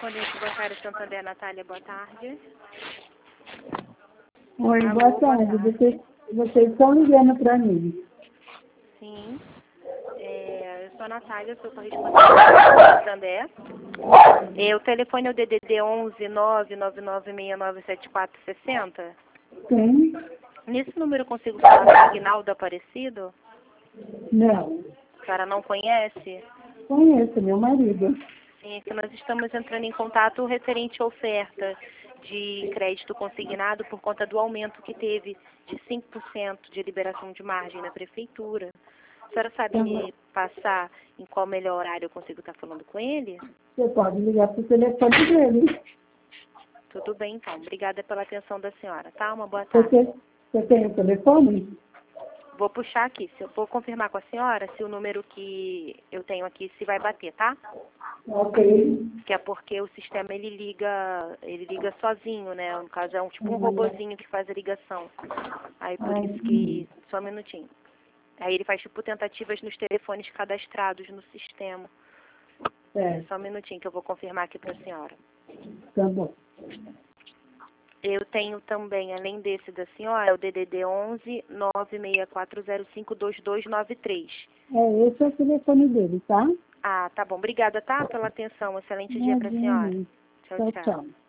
Correspondente bancário Santander, Natália, boa tarde. Oi, Alô, boa tarde. Vocês estão ligando para mim. Sim. Eu sou a Natália, sou correspondente do Santander. O telefone é o DDD 11 999697460. Sim? Nesse número eu consigo falar com o Aguinaldo Aparecido? Não. A senhora não conhece? Conheço, meu marido. Sim, é que nós estamos entrando em contato referente à oferta de crédito consignado por conta do aumento que teve de 5% de liberação de margem na prefeitura. A senhora sabe me passar em qual melhor horário eu consigo estar falando com ele? Você pode ligar para o telefone dele. Tudo bem, então. Obrigada pela atenção da senhora, tá? Uma boa tarde. Você tem o telefone? Vou puxar aqui. Se eu vou confirmar com a senhora se o número que eu tenho aqui se vai bater, tá? Ok. Que é porque o sistema ele liga sozinho, né? No caso é tipo um robozinho que faz a ligação. Aí por isso que só um minutinho. Aí ele faz tipo tentativas nos telefones cadastrados no sistema. Só um minutinho que eu vou confirmar aqui para a senhora. Tá bom. Eu tenho também, além desse da senhora, o DDD 11 964052293. Esse é o telefone dele, tá? Ah, tá bom. Obrigada, tá? Pela atenção. Excelente dia para a senhora. Imagina. Tchau, Tchau, tchau. tchau.